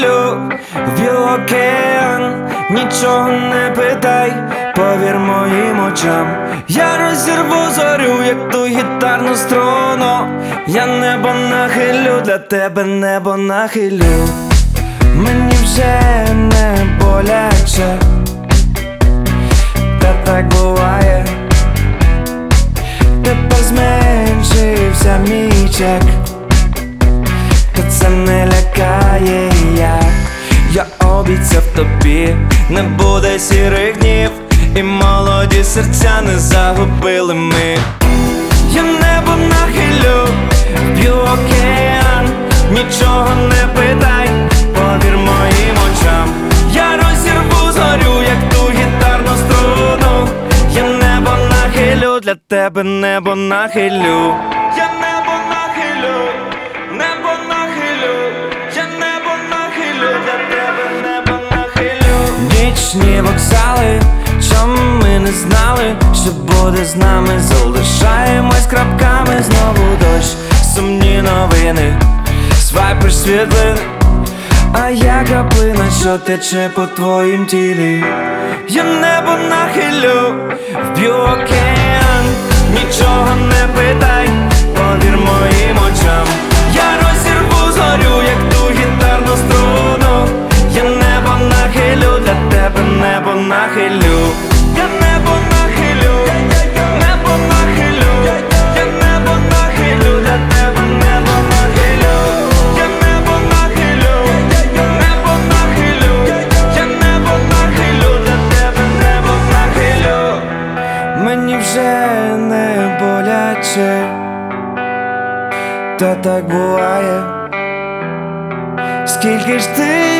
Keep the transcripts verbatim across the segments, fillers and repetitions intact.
нахилю в океан. Нічого не питай, повір моїм очам. Я розірву зорю, як ту гітарну струну. Я небо нахилю, для тебе небо нахилю. Мені вже не боляче, та так буває. Тепер зменшився мій чек, та це не лякає як. Я обіцяв тобі, не буде сірих днів, і молоді серця не загубили ми. Я небо нахилю, вб'ю океан. Нічого не питай, повір моїм очам. Я розірву зорю, як ту гітарну струну. Я небо нахилю, для тебе небо нахилю. Я небо нахилю, небо нахилю. Я небо нахилю, для тебе небо нахилю. Нічні вокзали, чому ми не знали, що буде з нами. Залишаємось крапками, знову дощ, сумні новини, свайпиш світлин, а я краплина, що тече по твоїм тілі. Я небо нахилю, вб'ю океан. Нічого не питай, повір моїм очам. Я розірву зорю, як ту гітарну струну. Я небо нахилю, для тебе небо нахилю. Я небо нахилю, небо нахилю. Я небо нахилю, для тебе небо нахилю. Я небо нахилю, небо нахилю. Я небо нахилю, для тебе небо нахилю. Мені вже не боляче, та так буває. Скільки ж ти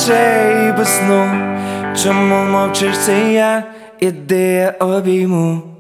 ночей без сну, чому мовчиш, це я, іди я обійму.